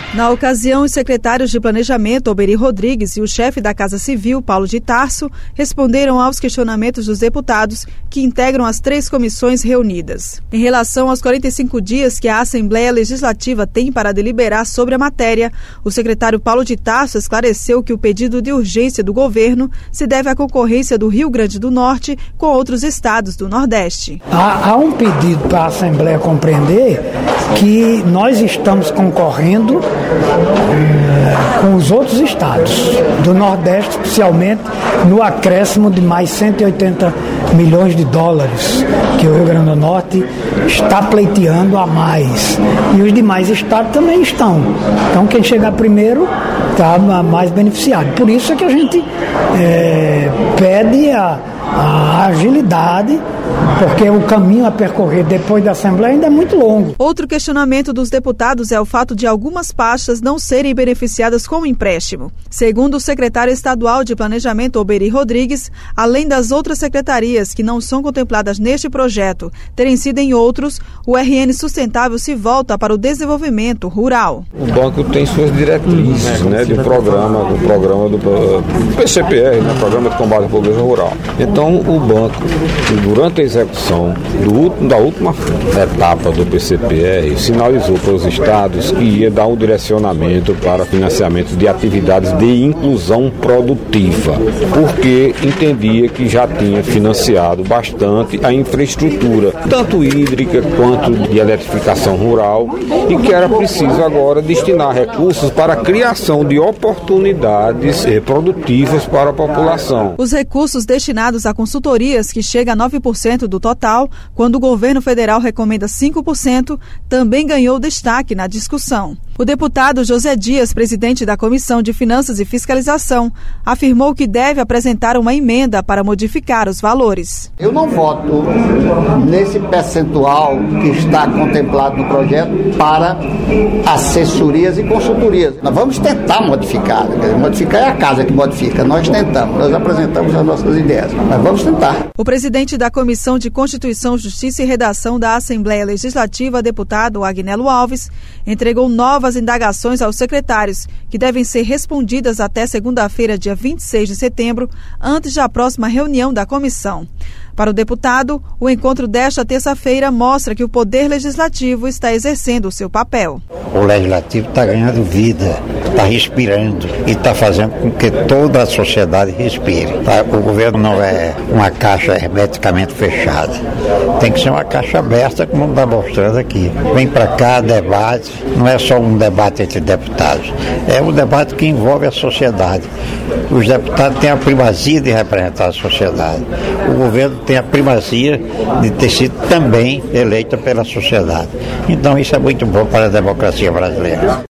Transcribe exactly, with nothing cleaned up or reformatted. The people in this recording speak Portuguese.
Na ocasião, os secretários de Planejamento, Alberi Rodrigues, e o chefe da Casa Civil, Paulo de Tarso, responderam aos questionamentos dos deputados que integram as três comissões reunidas. Em relação aos quarenta e cinco dias que a Assembleia Legislativa tem para deliberar sobre a matéria, o secretário Paulo de Tarso esclareceu que o pedido de urgência do governo se deve à concorrência do Rio Grande do Norte com outros estados do Nordeste. Há, há um pedido para a Assembleia compreender que nós estamos concorrendo com os outros estados do Nordeste, especialmente no acréscimo de mais cento e oitenta milhões de dólares que o Rio Grande do Norte está pleiteando a mais. E os demais estados também estão. Então quem chegar primeiro está mais beneficiado. Por isso é que a gente é, pede a, a agilidade, porque o caminho a percorrer depois da Assembleia ainda é muito longo. Outro questionamento dos deputados é o fato de algumas pastas não serem beneficiadas com o empréstimo. Segundo o secretário estadual de Planejamento, Alberi Rodrigues, além das outras secretarias que não são contempladas neste projeto terem sido em outros, o R N Sustentável se volta para o desenvolvimento rural. O banco tem suas diretrizes, né, de programa, do programa do P C P R, né, Programa de Combate à Pobreza Rural. Então, o banco, durante a execução do, da última etapa do P C P R, sinalizou para os estados que ia dar um direcionamento para financiamento de atividades de inclusão produtiva, porque entendia que já tinha financiado bastante a infraestrutura, tanto hídrica quanto de eletrificação rural, e que era preciso agora destinar recursos para a criação de oportunidades produtivas para a população. Os recursos destinados a consultorias, que chega a nove por cento do total, quando o governo federal recomenda cinco por cento, também ganhou destaque na discussão. O deputado José Dias, presidente da Comissão de Finanças e Fiscalização, afirmou que deve apresentar uma emenda para modificar os valores. Eu não voto nesse percentual que está contemplado no projeto para assessorias e consultorias. Nós vamos tentar modificar. Modificar é a casa que modifica. Nós tentamos, nós apresentamos as nossas ideias, mas vamos tentar. O presidente da Comissão de Constituição, Justiça e Redação da Assembleia Legislativa, deputado Agnello Alves, entregou novas indagações aos secretários, que devem ser respondidas até segunda-feira, dia vinte e seis de setembro, antes da próxima reunião da comissão. Para o deputado, o encontro desta terça-feira mostra que o Poder Legislativo está exercendo o seu papel. O Legislativo está ganhando vida, está respirando e está fazendo com que toda a sociedade respire. Tá? O governo não é uma caixa hermeticamente fechada. Tem que ser uma caixa aberta, como está mostrando aqui. Vem para cá, debate, não é só um debate entre deputados, é um debate que envolve a sociedade. Os deputados têm a primazia de representar a sociedade. O governo tem a primazia de ter sido também eleita pela sociedade. Então isso é muito bom para a democracia brasileira.